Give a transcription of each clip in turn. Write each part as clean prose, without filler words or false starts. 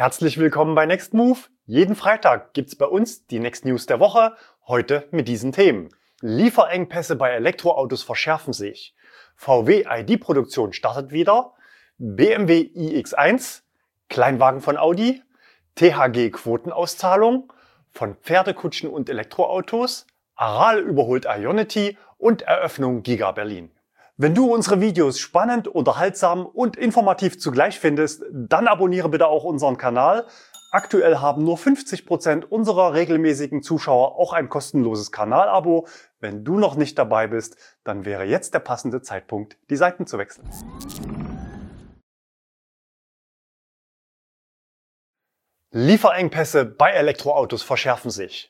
Herzlich willkommen bei Next Move. Jeden Freitag gibt's bei uns die Next News der Woche, heute mit diesen Themen. Lieferengpässe bei Elektroautos verschärfen sich. VW ID-Produktion startet wieder. BMW iX1, Kleinwagen von Audi, THG-Quotenauszahlung, von Pferdekutschen und Elektroautos, Aral überholt Ionity und Eröffnung Giga Berlin. Wenn du unsere Videos spannend, unterhaltsam und informativ zugleich findest, dann abonniere bitte auch unseren Kanal. Aktuell haben nur 50% unserer regelmäßigen Zuschauer auch ein kostenloses Kanalabo. Wenn du noch nicht dabei bist, dann wäre jetzt der passende Zeitpunkt, die Seiten zu wechseln. Lieferengpässe bei Elektroautos verschärfen sich.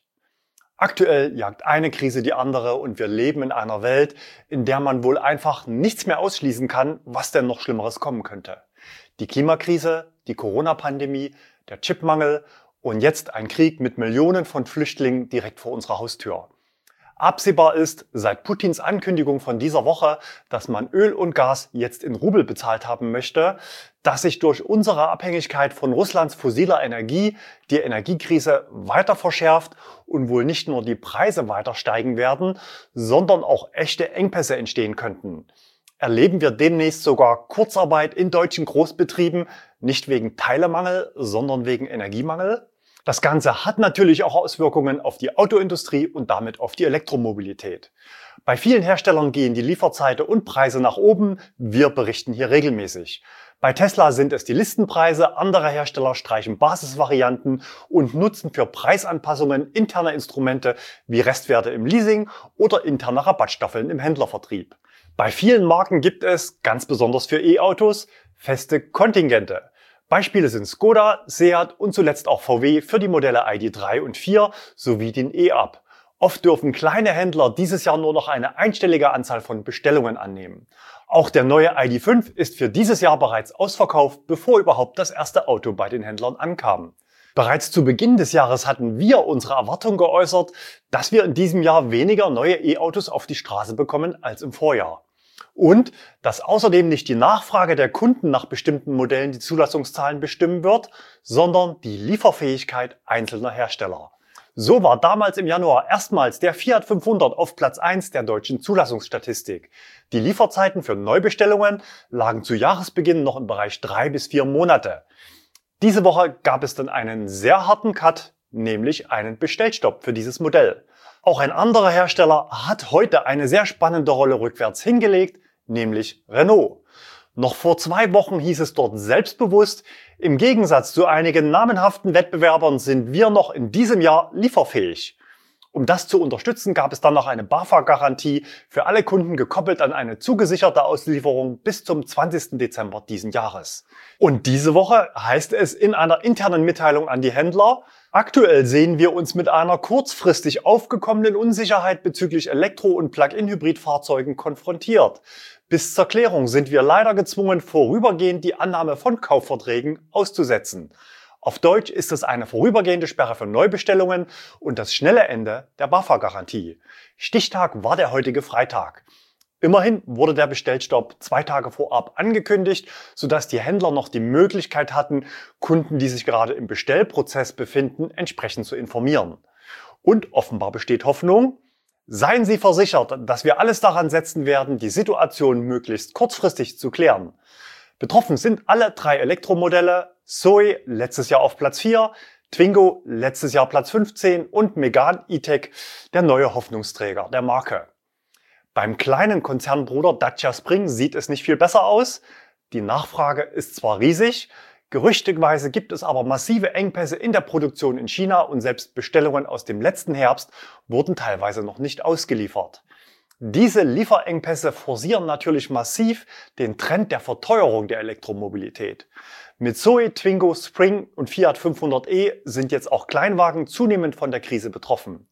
Aktuell jagt eine Krise die andere und wir leben in einer Welt, in der man wohl einfach nichts mehr ausschließen kann, was denn noch Schlimmeres kommen könnte. Die Klimakrise, die Corona-Pandemie, der Chipmangel und jetzt ein Krieg mit Millionen von Flüchtlingen direkt vor unserer Haustür. Absehbar ist seit Putins Ankündigung von dieser Woche, dass man Öl und Gas jetzt in Rubel bezahlt haben möchte, dass sich durch unsere Abhängigkeit von Russlands fossiler Energie die Energiekrise weiter verschärft und wohl nicht nur die Preise weiter steigen werden, sondern auch echte Engpässe entstehen könnten. Erleben wir demnächst sogar Kurzarbeit in deutschen Großbetrieben, nicht wegen Teilemangel, sondern wegen Energiemangel? Das Ganze hat natürlich auch Auswirkungen auf die Autoindustrie und damit auf die Elektromobilität. Bei vielen Herstellern gehen die Lieferzeiten und Preise nach oben. Wir berichten hier regelmäßig. Bei Tesla sind es die Listenpreise, andere Hersteller streichen Basisvarianten und nutzen für Preisanpassungen interne Instrumente wie Restwerte im Leasing oder interne Rabattstaffeln im Händlervertrieb. Bei vielen Marken gibt es, ganz besonders für E-Autos, feste Kontingente. Beispiele sind Skoda, Seat und zuletzt auch VW für die Modelle ID3 und 4 sowie den E-Up. Oft dürfen kleine Händler dieses Jahr nur noch eine einstellige Anzahl von Bestellungen annehmen. Auch der neue ID.5 ist für dieses Jahr bereits ausverkauft, bevor überhaupt das erste Auto bei den Händlern ankam. Bereits zu Beginn des Jahres hatten wir unsere Erwartung geäußert, dass wir in diesem Jahr weniger neue E-Autos auf die Straße bekommen als im Vorjahr. Und dass außerdem nicht die Nachfrage der Kunden nach bestimmten Modellen die Zulassungszahlen bestimmen wird, sondern die Lieferfähigkeit einzelner Hersteller. So war damals im Januar erstmals der Fiat 500 auf Platz 1 der deutschen Zulassungsstatistik. Die Lieferzeiten für Neubestellungen lagen zu Jahresbeginn noch im Bereich 3 bis 4 Monate. Diese Woche gab es dann einen sehr harten Cut, nämlich einen Bestellstopp für dieses Modell. Auch ein anderer Hersteller hat heute eine sehr spannende Rolle rückwärts hingelegt, nämlich Renault. Noch vor 2 Wochen hieß es dort selbstbewusst, im Gegensatz zu einigen namenhaften Wettbewerbern sind wir noch in diesem Jahr lieferfähig. Um das zu unterstützen, gab es dann noch eine BAFA-Garantie für alle Kunden gekoppelt an eine zugesicherte Auslieferung bis zum 20. Dezember diesen Jahres. Und diese Woche heißt es in einer internen Mitteilung an die Händler: Aktuell sehen wir uns mit einer kurzfristig aufgekommenen Unsicherheit bezüglich Elektro- und Plug-in-Hybrid-Fahrzeugen konfrontiert. Bis zur Klärung sind wir leider gezwungen, vorübergehend die Annahme von Kaufverträgen auszusetzen. Auf Deutsch ist es eine vorübergehende Sperre für Neubestellungen und das schnelle Ende der BAFA-Garantie. Stichtag war der heutige Freitag. Immerhin wurde der Bestellstopp 2 Tage vorab angekündigt, sodass die Händler noch die Möglichkeit hatten, Kunden, die sich gerade im Bestellprozess befinden, entsprechend zu informieren. Und offenbar besteht Hoffnung. Seien Sie versichert, dass wir alles daran setzen werden, die Situation möglichst kurzfristig zu klären. Betroffen sind alle 3 Elektromodelle: Zoe letztes Jahr auf Platz 4, Twingo letztes Jahr Platz 15 und Megane E-Tech, der neue Hoffnungsträger der Marke. Beim kleinen Konzernbruder Dacia Spring sieht es nicht viel besser aus. Die Nachfrage ist zwar riesig, gerüchteweise gibt es aber massive Engpässe in der Produktion in China und selbst Bestellungen aus dem letzten Herbst wurden teilweise noch nicht ausgeliefert. Diese Lieferengpässe forcieren natürlich massiv den Trend der Verteuerung der Elektromobilität. Mit Zoe, Twingo, Spring und Fiat 500e sind jetzt auch Kleinwagen zunehmend von der Krise betroffen.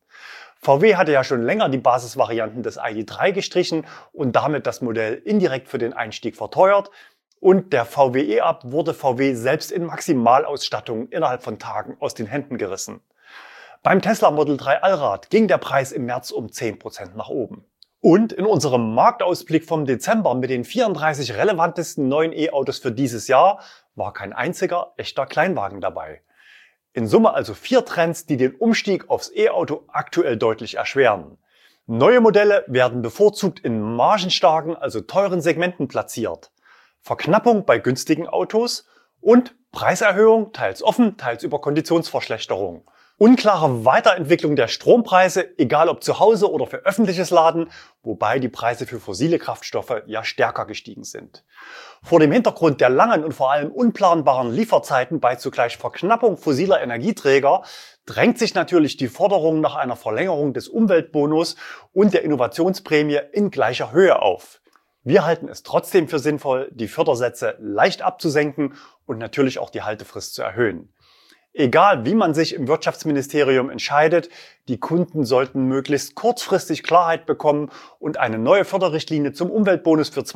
VW hatte ja schon länger die Basisvarianten des ID.3 gestrichen und damit das Modell indirekt für den Einstieg verteuert. Und der VW E-Up wurde VW selbst in Maximalausstattung innerhalb von Tagen aus den Händen gerissen. Beim Tesla Model 3 Allrad ging der Preis im März um 10% nach oben. Und in unserem Marktausblick vom Dezember mit den 34 relevantesten neuen E-Autos für dieses Jahr war kein einziger echter Kleinwagen dabei. In Summe also 4 Trends, die den Umstieg aufs E-Auto aktuell deutlich erschweren. Neue Modelle werden bevorzugt in margenstarken, also teuren Segmenten platziert. Verknappung bei günstigen Autos und Preiserhöhung, teils offen, teils über Konditionsverschlechterung. Unklare Weiterentwicklung der Strompreise, egal ob zu Hause oder für öffentliches Laden, wobei die Preise für fossile Kraftstoffe ja stärker gestiegen sind. Vor dem Hintergrund der langen und vor allem unplanbaren Lieferzeiten bei zugleich Verknappung fossiler Energieträger drängt sich natürlich die Forderung nach einer Verlängerung des Umweltbonus und der Innovationsprämie in gleicher Höhe auf. Wir halten es trotzdem für sinnvoll, die Fördersätze leicht abzusenken und natürlich auch die Haltefrist zu erhöhen. Egal, wie man sich im Wirtschaftsministerium entscheidet, die Kunden sollten möglichst kurzfristig Klarheit bekommen und eine neue Förderrichtlinie zum Umweltbonus für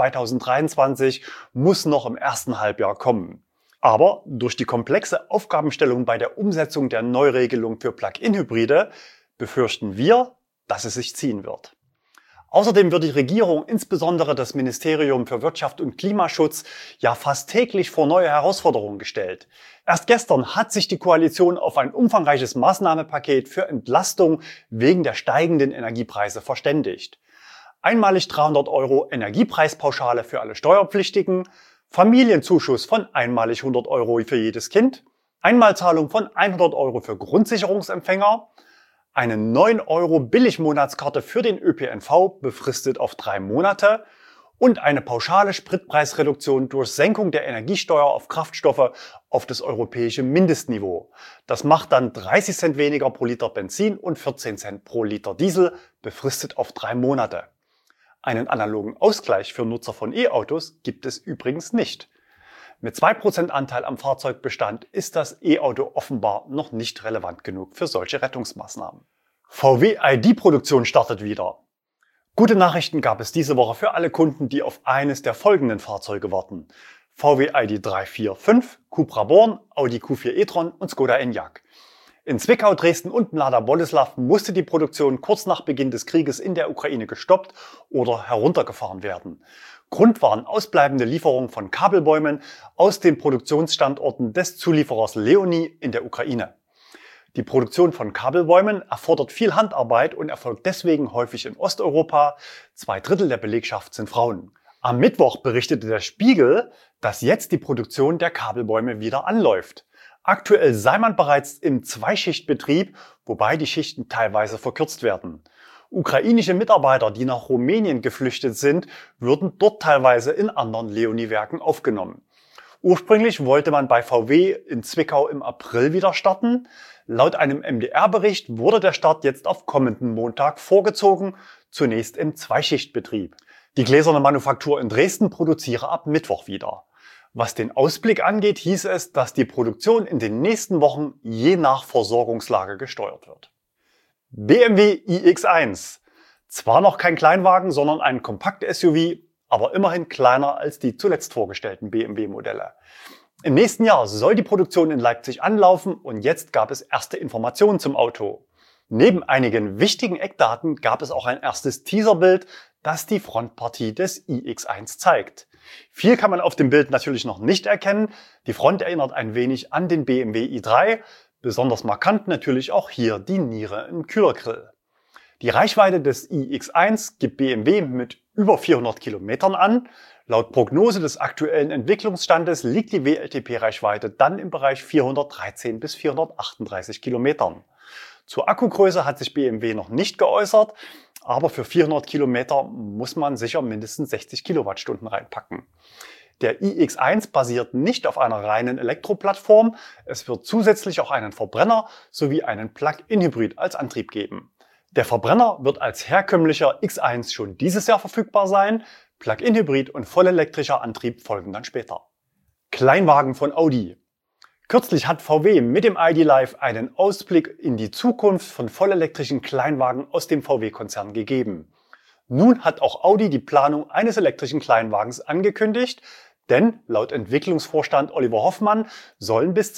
2023 muss noch im ersten Halbjahr kommen. Aber durch die komplexe Aufgabenstellung bei der Umsetzung der Neuregelung für Plug-in-Hybride befürchten wir, dass es sich ziehen wird. Außerdem wird die Regierung, insbesondere das Ministerium für Wirtschaft und Klimaschutz, ja fast täglich vor neue Herausforderungen gestellt. Erst gestern hat sich die Koalition auf ein umfangreiches Maßnahmenpaket für Entlastung wegen der steigenden Energiepreise verständigt. Einmalig 300 € Energiepreispauschale für alle Steuerpflichtigen, Familienzuschuss von einmalig 100 € für jedes Kind, Einmalzahlung von 100 € für Grundsicherungsempfänger, eine 9 € Billigmonatskarte für den ÖPNV befristet auf 3 Monate und eine pauschale Spritpreisreduktion durch Senkung der Energiesteuer auf Kraftstoffe auf das europäische Mindestniveau. Das macht dann 30 Cent weniger pro Liter Benzin und 14 Cent pro Liter Diesel, befristet auf 3 Monate. Einen analogen Ausgleich für Nutzer von E-Autos gibt es übrigens nicht. Mit 2% Anteil am Fahrzeugbestand ist das E-Auto offenbar noch nicht relevant genug für solche Rettungsmaßnahmen. VW ID-Produktion startet wieder. Gute Nachrichten gab es diese Woche für alle Kunden, die auf eines der folgenden Fahrzeuge warten. VW ID3, 4, 5, Cupra Born, Audi Q4 e-tron und Skoda Enyaq. In Zwickau, Dresden und Mlada-Boleslaw musste die Produktion kurz nach Beginn des Krieges in der Ukraine gestoppt oder heruntergefahren werden. Grund waren ausbleibende Lieferungen von Kabelbäumen aus den Produktionsstandorten des Zulieferers Leoni in der Ukraine. Die Produktion von Kabelbäumen erfordert viel Handarbeit und erfolgt deswegen häufig in Osteuropa. 2/3 der Belegschaft sind Frauen. Am Mittwoch berichtete der Spiegel, dass jetzt die Produktion der Kabelbäume wieder anläuft. Aktuell sei man bereits im Zweischichtbetrieb, wobei die Schichten teilweise verkürzt werden. Ukrainische Mitarbeiter, die nach Rumänien geflüchtet sind, würden dort teilweise in anderen Leoni-Werken aufgenommen. Ursprünglich wollte man bei VW in Zwickau im April wieder starten. Laut einem MDR-Bericht wurde der Start jetzt auf kommenden Montag vorgezogen, zunächst im Zweischichtbetrieb. Die gläserne Manufaktur in Dresden produziere ab Mittwoch wieder. Was den Ausblick angeht, hieß es, dass die Produktion in den nächsten Wochen je nach Versorgungslage gesteuert wird. BMW iX1. Zwar noch kein Kleinwagen, sondern ein Kompakt-SUV, aber immerhin kleiner als die zuletzt vorgestellten BMW-Modelle. Im nächsten Jahr soll die Produktion in Leipzig anlaufen und jetzt gab es erste Informationen zum Auto. Neben einigen wichtigen Eckdaten gab es auch ein erstes Teaserbild, das die Frontpartie des iX1 zeigt. Viel kann man auf dem Bild natürlich noch nicht erkennen. Die Front erinnert ein wenig an den BMW i3. Besonders markant natürlich auch hier die Niere im Kühlergrill. Die Reichweite des iX1 gibt BMW mit über 400 Kilometern an. Laut Prognose des aktuellen Entwicklungsstandes liegt die WLTP-Reichweite dann im Bereich 413 bis 438 Kilometern. Zur Akkugröße hat sich BMW noch nicht geäußert, aber für 400 Kilometer muss man sicher mindestens 60 Kilowattstunden reinpacken. Der iX1 basiert nicht auf einer reinen Elektroplattform. Es wird zusätzlich auch einen Verbrenner sowie einen Plug-in-Hybrid als Antrieb geben. Der Verbrenner wird als herkömmlicher X1 schon dieses Jahr verfügbar sein. Plug-in-Hybrid und vollelektrischer Antrieb folgen dann später. Kleinwagen von Audi. Kürzlich hat VW mit dem ID.Live einen Ausblick in die Zukunft von vollelektrischen Kleinwagen aus dem VW-Konzern gegeben. Nun hat auch Audi die Planung eines elektrischen Kleinwagens angekündigt, denn laut Entwicklungsvorstand Oliver Hoffmann sollen bis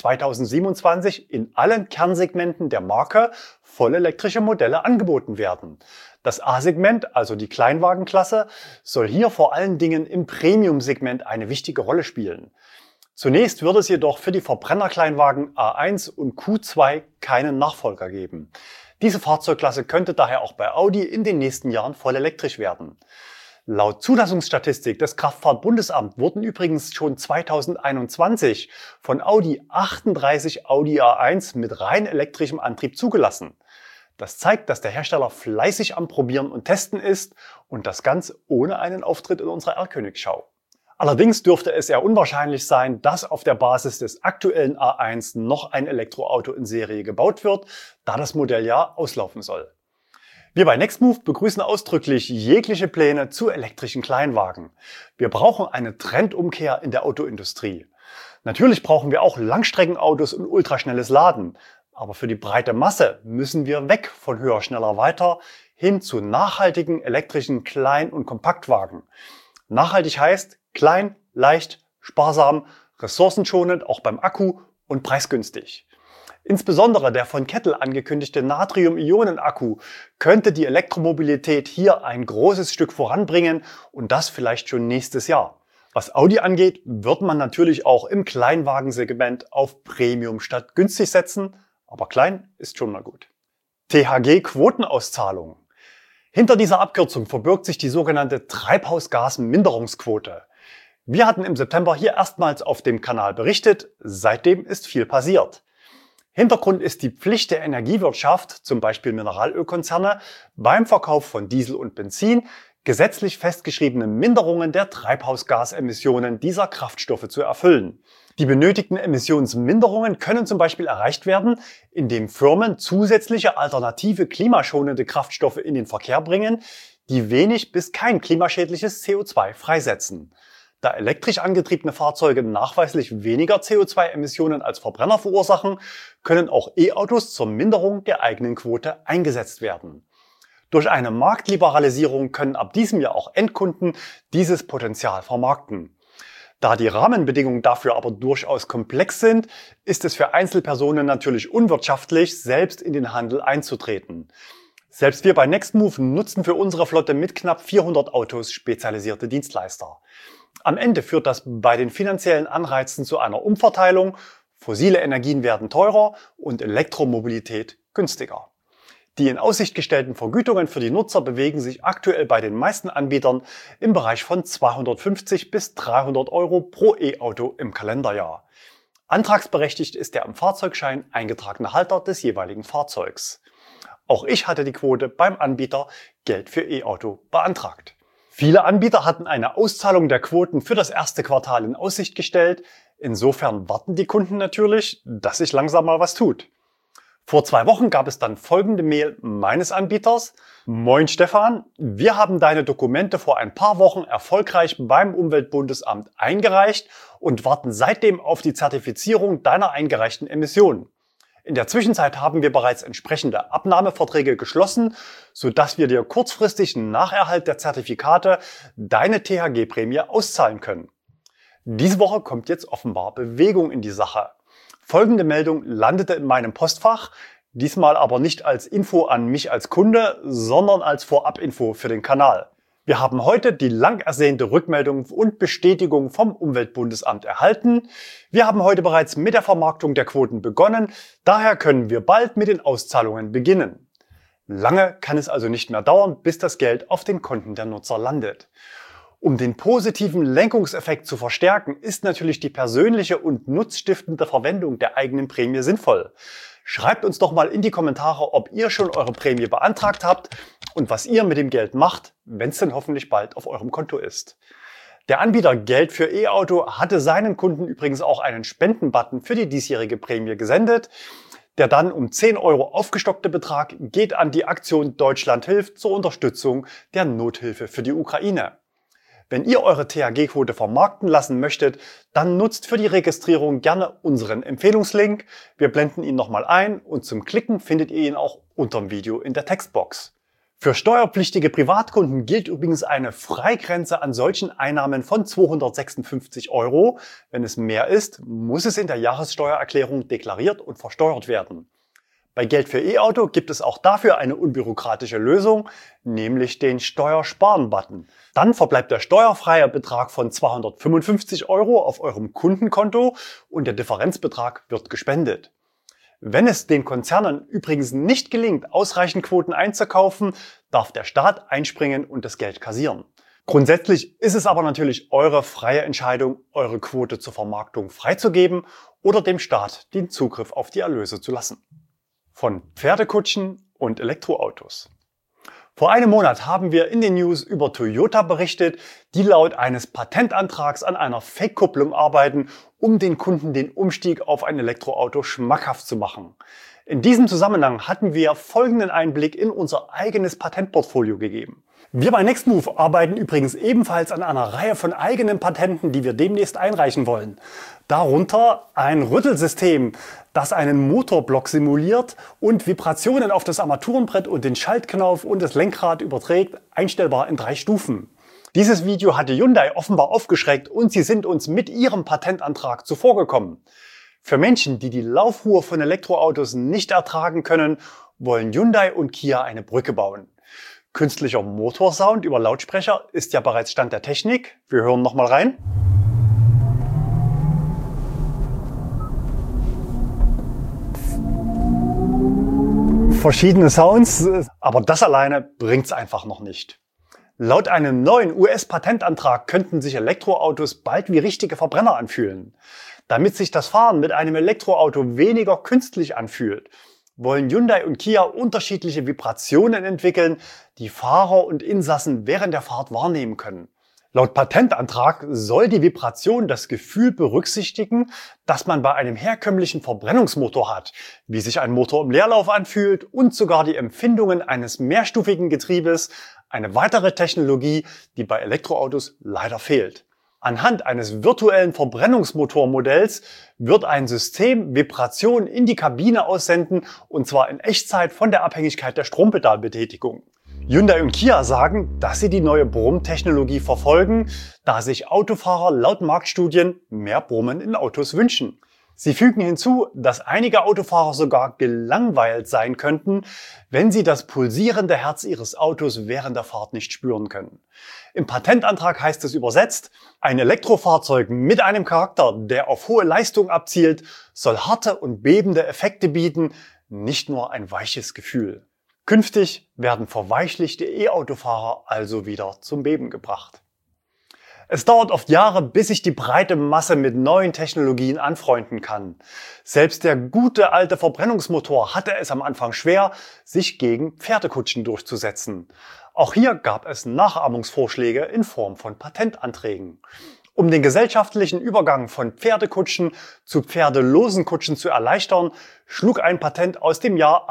2027 in allen Kernsegmenten der Marke vollelektrische Modelle angeboten werden. Das A-Segment, also die Kleinwagenklasse, soll hier vor allen Dingen im Premium-Segment eine wichtige Rolle spielen. Zunächst wird es jedoch für die Verbrennerkleinwagen A1 und Q2 keinen Nachfolger geben. Diese Fahrzeugklasse könnte daher auch bei Audi in den nächsten Jahren voll elektrisch werden. Laut Zulassungsstatistik des Kraftfahrtbundesamts wurden übrigens schon 2021 von Audi 38 Audi A1 mit rein elektrischem Antrieb zugelassen. Das zeigt, dass der Hersteller fleißig am Probieren und Testen ist und das Ganze ohne einen Auftritt in unserer R-Königschau. Allerdings dürfte es eher unwahrscheinlich sein, dass auf der Basis des aktuellen A1 noch ein Elektroauto in Serie gebaut wird, da das Modelljahr auslaufen soll. Wir bei Nextmove begrüßen ausdrücklich jegliche Pläne zu elektrischen Kleinwagen. Wir brauchen eine Trendumkehr in der Autoindustrie. Natürlich brauchen wir auch Langstreckenautos und ultraschnelles Laden. Aber für die breite Masse müssen wir weg von höher, schneller, weiter hin zu nachhaltigen elektrischen Klein- und Kompaktwagen. Nachhaltig heißt klein, leicht, sparsam, ressourcenschonend, auch beim Akku und preisgünstig. Insbesondere der von Kettle angekündigte Natrium-Ionen-Akku könnte die Elektromobilität hier ein großes Stück voranbringen und das vielleicht schon nächstes Jahr. Was Audi angeht, wird man natürlich auch im Kleinwagensegment auf Premium statt günstig setzen, aber klein ist schon mal gut. THG-Quotenauszahlung. Hinter dieser Abkürzung verbirgt sich die sogenannte Treibhausgasminderungsquote. Wir hatten im September hier erstmals auf dem Kanal berichtet, seitdem ist viel passiert. Hintergrund ist die Pflicht der Energiewirtschaft, zum Beispiel Mineralölkonzerne, beim Verkauf von Diesel und Benzin gesetzlich festgeschriebene Minderungen der Treibhausgasemissionen dieser Kraftstoffe zu erfüllen. Die benötigten Emissionsminderungen können zum Beispiel erreicht werden, indem Firmen zusätzliche alternative klimaschonende Kraftstoffe in den Verkehr bringen, die wenig bis kein klimaschädliches CO2 freisetzen. Da elektrisch angetriebene Fahrzeuge nachweislich weniger CO2-Emissionen als Verbrenner verursachen, können auch E-Autos zur Minderung der eigenen Quote eingesetzt werden. Durch eine Marktliberalisierung können ab diesem Jahr auch Endkunden dieses Potenzial vermarkten. Da die Rahmenbedingungen dafür aber durchaus komplex sind, ist es für Einzelpersonen natürlich unwirtschaftlich, selbst in den Handel einzutreten. Selbst wir bei Nextmove nutzen für unsere Flotte mit knapp 400 Autos spezialisierte Dienstleister. Am Ende führt das bei den finanziellen Anreizen zu einer Umverteilung, fossile Energien werden teurer und Elektromobilität günstiger. Die in Aussicht gestellten Vergütungen für die Nutzer bewegen sich aktuell bei den meisten Anbietern im Bereich von 250 bis 300 Euro pro E-Auto im Kalenderjahr. Antragsberechtigt ist der am Fahrzeugschein eingetragene Halter des jeweiligen Fahrzeugs. Auch ich hatte die Quote beim Anbieter Geld für E-Auto beantragt. Viele Anbieter hatten eine Auszahlung der Quoten für das erste Quartal in Aussicht gestellt. Insofern warten die Kunden natürlich, dass sich langsam mal was tut. Vor 2 Wochen gab es dann folgende Mail meines Anbieters. Moin Stefan, wir haben deine Dokumente vor ein paar Wochen erfolgreich beim Umweltbundesamt eingereicht und warten seitdem auf die Zertifizierung deiner eingereichten Emissionen. In der Zwischenzeit haben wir bereits entsprechende Abnahmeverträge geschlossen, sodass wir dir kurzfristig nach Erhalt der Zertifikate deine THG-Prämie auszahlen können. Diese Woche kommt jetzt offenbar Bewegung in die Sache. Folgende Meldung landete in meinem Postfach, diesmal aber nicht als Info an mich als Kunde, sondern als Vorabinfo für den Kanal. Wir haben heute die lang ersehnte Rückmeldung und Bestätigung vom Umweltbundesamt erhalten. Wir haben heute bereits mit der Vermarktung der Quoten begonnen, daher können wir bald mit den Auszahlungen beginnen. Lange kann es also nicht mehr dauern, bis das Geld auf den Konten der Nutzer landet. Um den positiven Lenkungseffekt zu verstärken, ist natürlich die persönliche und nutzstiftende Verwendung der eigenen Prämie sinnvoll. Schreibt uns doch mal in die Kommentare, ob ihr schon eure Prämie beantragt habt und was ihr mit dem Geld macht, wenn es denn hoffentlich bald auf eurem Konto ist. Der Anbieter Geld für E-Auto hatte seinen Kunden übrigens auch einen Spendenbutton für die diesjährige Prämie gesendet. Der dann um 10 Euro aufgestockte Betrag geht an die Aktion Deutschland hilft zur Unterstützung der Nothilfe für die Ukraine. Wenn ihr eure THG-Quote vermarkten lassen möchtet, dann nutzt für die Registrierung gerne unseren Empfehlungslink. Wir blenden ihn nochmal ein und zum Klicken findet ihr ihn auch unterm Video in der Textbox. Für steuerpflichtige Privatkunden gilt übrigens eine Freigrenze an solchen Einnahmen von 256 Euro. Wenn es mehr ist, muss es in der Jahressteuererklärung deklariert und versteuert werden. Bei Geld für E-Auto gibt es auch dafür eine unbürokratische Lösung, nämlich den Steuersparen-Button. Dann verbleibt der steuerfreie Betrag von 255 € auf eurem Kundenkonto und der Differenzbetrag wird gespendet. Wenn es den Konzernen übrigens nicht gelingt, ausreichend Quoten einzukaufen, darf der Staat einspringen und das Geld kassieren. Grundsätzlich ist es aber natürlich eure freie Entscheidung, eure Quote zur Vermarktung freizugeben oder dem Staat den Zugriff auf die Erlöse zu lassen. Von Pferdekutschen und Elektroautos. Vor einem Monat haben wir in den News über Toyota berichtet, die laut eines Patentantrags an einer Fake-Kupplung arbeiten, um den Kunden den Umstieg auf ein Elektroauto schmackhaft zu machen. In diesem Zusammenhang hatten wir folgenden Einblick in unser eigenes Patentportfolio gegeben. Wir bei Nextmove arbeiten übrigens ebenfalls an einer Reihe von eigenen Patenten, die wir demnächst einreichen wollen. Darunter ein Rüttelsystem, das einen Motorblock simuliert und Vibrationen auf das Armaturenbrett und den Schaltknauf und das Lenkrad überträgt, einstellbar in 3 Stufen. Dieses Video hatte Hyundai offenbar aufgeschreckt und sie sind uns mit ihrem Patentantrag zuvorgekommen. Für Menschen, die die Laufruhe von Elektroautos nicht ertragen können, wollen Hyundai und Kia eine Brücke bauen. Künstlicher Motorsound über Lautsprecher ist ja bereits Stand der Technik. Wir hören nochmal rein. Verschiedene Sounds, aber das alleine bringt's einfach noch nicht. Laut einem neuen US-Patentantrag könnten sich Elektroautos bald wie richtige Verbrenner anfühlen. Damit sich das Fahren mit einem Elektroauto weniger künstlich anfühlt, wollen Hyundai und Kia unterschiedliche Vibrationen entwickeln, die Fahrer und Insassen während der Fahrt wahrnehmen können. Laut Patentantrag soll die Vibration das Gefühl berücksichtigen, das man bei einem herkömmlichen Verbrennungsmotor hat, wie sich ein Motor im Leerlauf anfühlt und sogar die Empfindungen eines mehrstufigen Getriebes, eine weitere Technologie, die bei Elektroautos leider fehlt. Anhand eines virtuellen Verbrennungsmotormodells wird ein System Vibrationen in die Kabine aussenden, und zwar in Echtzeit von der Abhängigkeit der Strompedalbetätigung. Hyundai und Kia sagen, dass sie die neue Brummtechnologie verfolgen, da sich Autofahrer laut Marktstudien mehr Brummen in Autos wünschen. Sie fügen hinzu, dass einige Autofahrer sogar gelangweilt sein könnten, wenn sie das pulsierende Herz ihres Autos während der Fahrt nicht spüren können. Im Patentantrag heißt es übersetzt, ein Elektrofahrzeug mit einem Charakter, der auf hohe Leistung abzielt, soll harte und bebende Effekte bieten, nicht nur ein weiches Gefühl. Künftig werden verweichlichte E-Autofahrer also wieder zum Beben gebracht. Es dauert oft Jahre, bis sich die breite Masse mit neuen Technologien anfreunden kann. Selbst der gute alte Verbrennungsmotor hatte es am Anfang schwer, sich gegen Pferdekutschen durchzusetzen. Auch hier gab es Nachahmungsvorschläge in Form von Patentanträgen. Um den gesellschaftlichen Übergang von Pferdekutschen zu pferdelosen Kutschen zu erleichtern, schlug ein Patent aus dem Jahr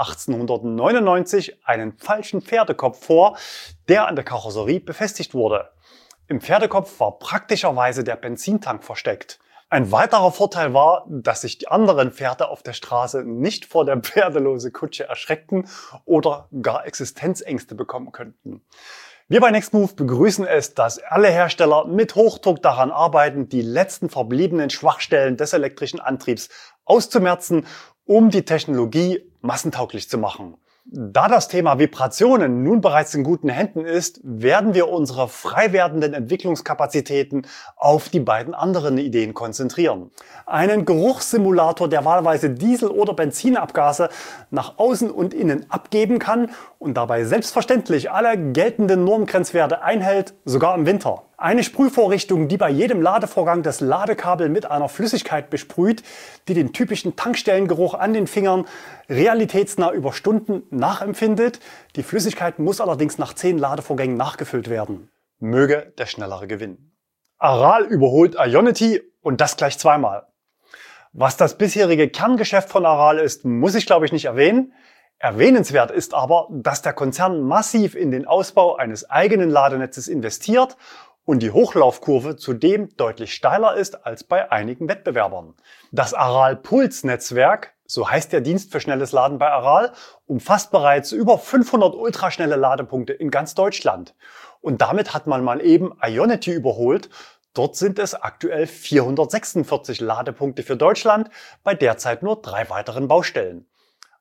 1899 einen falschen Pferdekopf vor, der an der Karosserie befestigt wurde. Im Pferdekopf war praktischerweise der Benzintank versteckt. Ein weiterer Vorteil war, dass sich die anderen Pferde auf der Straße nicht vor der pferdelose Kutsche erschreckten oder gar Existenzängste bekommen könnten. Wir bei Nextmove begrüßen es, dass alle Hersteller mit Hochdruck daran arbeiten, die letzten verbliebenen Schwachstellen des elektrischen Antriebs auszumerzen, um die Technologie massentauglich zu machen. Da das Thema Vibrationen nun bereits in guten Händen ist, werden wir unsere frei werdenden Entwicklungskapazitäten auf die beiden anderen Ideen konzentrieren. Einen Geruchssimulator, der wahlweise Diesel- oder Benzinabgase nach außen und innen abgeben kann und dabei selbstverständlich alle geltenden Normgrenzwerte einhält, sogar im Winter. Eine Sprühvorrichtung, die bei jedem Ladevorgang das Ladekabel mit einer Flüssigkeit besprüht, die den typischen Tankstellengeruch an den Fingern realitätsnah über Stunden nachempfindet. Die Flüssigkeit muss allerdings nach 10 Ladevorgängen nachgefüllt werden. Möge der Schnellere gewinnen. Aral überholt Ionity und das gleich zweimal. Was das bisherige Kerngeschäft von Aral ist, muss ich glaube ich nicht erwähnen. Erwähnenswert ist aber, dass der Konzern massiv in den Ausbau eines eigenen Ladenetzes investiert und die Hochlaufkurve zudem deutlich steiler ist als bei einigen Wettbewerbern. Das Aral Puls Netzwerk, so heißt der Dienst für schnelles Laden bei Aral, umfasst bereits über 500 ultraschnelle Ladepunkte in ganz Deutschland. Und damit hat man mal eben Ionity überholt. Dort sind es aktuell 446 Ladepunkte für Deutschland bei derzeit nur 3 weiteren Baustellen.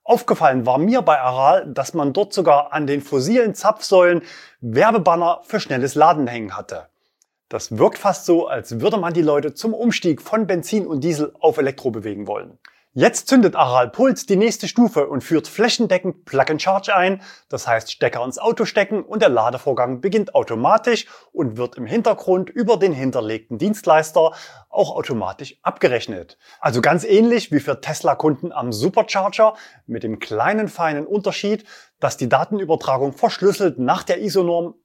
Aufgefallen war mir bei Aral, dass man dort sogar an den fossilen Zapfsäulen Werbebanner für schnelles Laden hängen hatte. Das wirkt fast so, als würde man die Leute zum Umstieg von Benzin und Diesel auf Elektro bewegen wollen. Jetzt zündet Aral Puls die nächste Stufe und führt flächendeckend Plug and Charge ein, das heißt Stecker ins Auto stecken und der Ladevorgang beginnt automatisch und wird im Hintergrund über den hinterlegten Dienstleister auch automatisch abgerechnet. Also ganz ähnlich wie für Tesla-Kunden am Supercharger, mit dem kleinen feinen Unterschied, dass die Datenübertragung verschlüsselt nach der ISO-Norm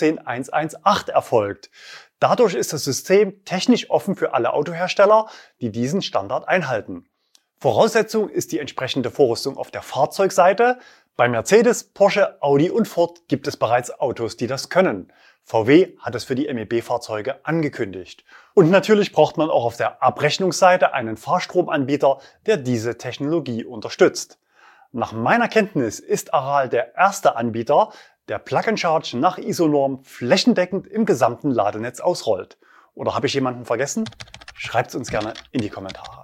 15118 erfolgt. Dadurch ist das System technisch offen für alle Autohersteller, die diesen Standard einhalten. Voraussetzung ist die entsprechende Vorrüstung auf der Fahrzeugseite. Bei Mercedes, Porsche, Audi und Ford gibt es bereits Autos, die das können. VW hat es für die MEB-Fahrzeuge angekündigt. Und natürlich braucht man auch auf der Abrechnungsseite einen Fahrstromanbieter, der diese Technologie unterstützt. Nach meiner Kenntnis ist Aral der erste Anbieter, der Plug and Charge nach ISO-Norm flächendeckend im gesamten Ladenetz ausrollt. Oder habe ich jemanden vergessen? Schreibt es uns gerne in die Kommentare.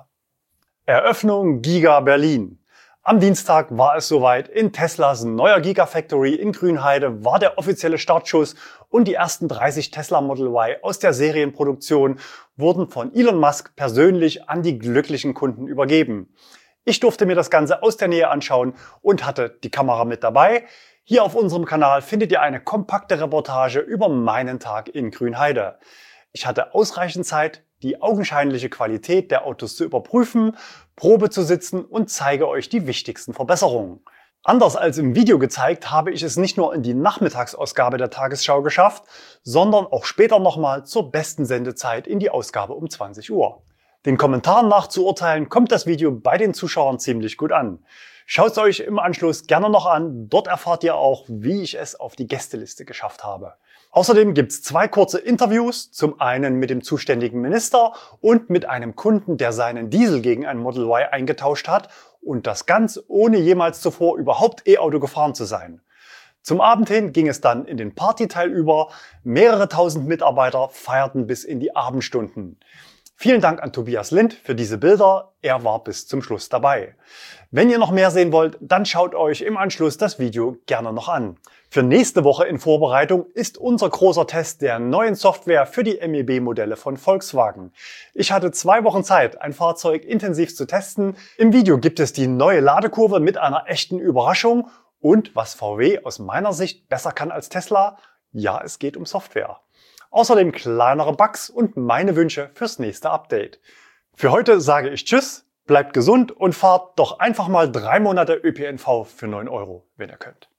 Eröffnung Giga Berlin. Am Dienstag war es soweit. In Teslas neuer Gigafactory in Grünheide war der offizielle Startschuss und die ersten 30 Tesla Model Y aus der Serienproduktion wurden von Elon Musk persönlich an die glücklichen Kunden übergeben. Ich durfte mir das Ganze aus der Nähe anschauen und hatte die Kamera mit dabei. Hier auf unserem Kanal findet ihr eine kompakte Reportage über meinen Tag in Grünheide. Ich hatte ausreichend Zeit, die augenscheinliche Qualität der Autos zu überprüfen, Probe zu sitzen und zeige euch die wichtigsten Verbesserungen. Anders als im Video gezeigt, habe ich es nicht nur in die Nachmittagsausgabe der Tagesschau geschafft, sondern auch später nochmal zur besten Sendezeit in die Ausgabe um 20 Uhr. Den Kommentaren nach zu urteilen, kommt das Video bei den Zuschauern ziemlich gut an. Schaut es euch im Anschluss gerne noch an, dort erfahrt ihr auch, wie ich es auf die Gästeliste geschafft habe. Außerdem gibt's 2 kurze Interviews, zum einen mit dem zuständigen Minister und mit einem Kunden, der seinen Diesel gegen ein Model Y eingetauscht hat und das ganz ohne jemals zuvor überhaupt E-Auto gefahren zu sein. Zum Abend hin ging es dann in den Partyteil über, mehrere tausend Mitarbeiter feierten bis in die Abendstunden. Vielen Dank an Tobias Lind für diese Bilder, er war bis zum Schluss dabei. Wenn ihr noch mehr sehen wollt, dann schaut euch im Anschluss das Video gerne noch an. Für nächste Woche in Vorbereitung ist unser großer Test der neuen Software für die MEB-Modelle von Volkswagen. Ich hatte 2 Wochen Zeit, ein Fahrzeug intensiv zu testen. Im Video gibt es die neue Ladekurve mit einer echten Überraschung und was VW aus meiner Sicht besser kann als Tesla, ja, es geht um Software. Außerdem kleinere Bugs und meine Wünsche fürs nächste Update. Für heute sage ich Tschüss, bleibt gesund und fahrt doch einfach mal 3 Monate ÖPNV für 9 €, wenn ihr könnt.